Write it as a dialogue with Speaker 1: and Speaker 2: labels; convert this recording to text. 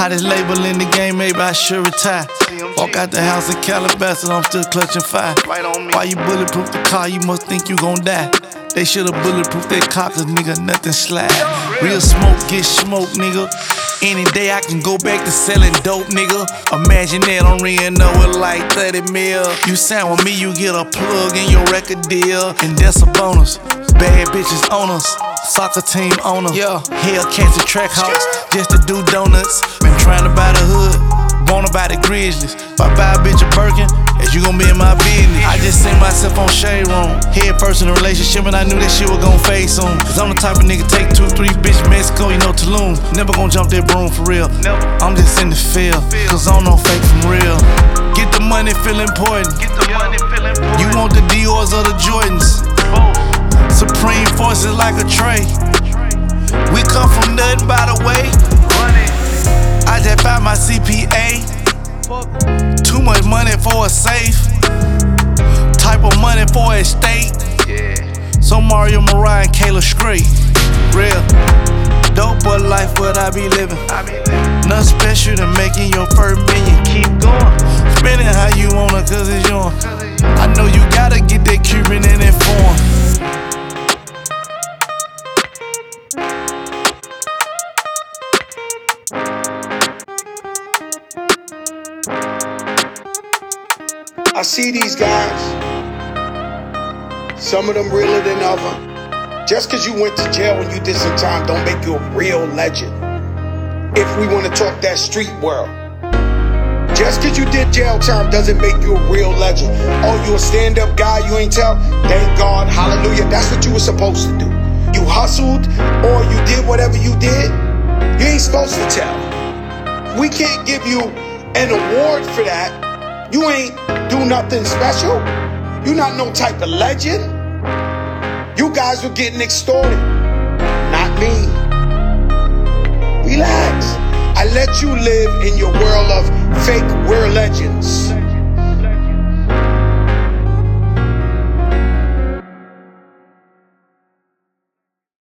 Speaker 1: Hottest label in the game, maybe I should retire. Walk out the house in Calabasas, I'm still clutching fire. Why you bulletproof the car, you must think you gon' die. They should've bulletproof their car, cause nigga, nothing slide. Real smoke get smoked, nigga. Any day I can go back to selling dope, nigga. Imagine that I'm ringing up with like 30 mil. You sign with me, you get a plug in your record deal. And that's a bonus. Bad bitches on us. Soccer team owner. Yeah. Hellcats and track hawks just to do donuts. Been trying to buy the hood, wanna buy the Grizzlies. If I buy a bitch a Birkin, you gon' be in my business. I just seen myself on Shade Room. Head first in a relationship, and I knew that shit was gon' fade soon. Cause I'm the type of nigga take 2-3 bitch Mexico, you know Tulum. Never gon' jump that broom for real. I'm just in the field, cause I don't know fake from real. Get the money, feel important. You want the Dior's or the Jordans. Supreme forces like a tray. We come from nothing by the way. I just found my CPA. Too much money for a safe. Type of money for a estate. So Mario, Mariah, and Kayla straight. Real dope boy life, what I be living. Nothing special than making your first million. Keep going, spending how you wanna, cause it's yours. I know you gotta get that Cuban in that form.
Speaker 2: I see these guys, some of them realer than others. Just cause you went to jail when you did some time don't make you a real legend. If we wanna talk that street world. Just cause you did jail time doesn't make you a real legend. Oh, you a stand-up guy, you ain't tell? Thank God, hallelujah, that's what you were supposed to do. You hustled or you did whatever you did, you ain't supposed to tell. We can't give you an award for that. You ain't do nothing special. You not no type of legend. You guys were getting extorted. Not me. Relax. I let you live in your world of fake we're legends.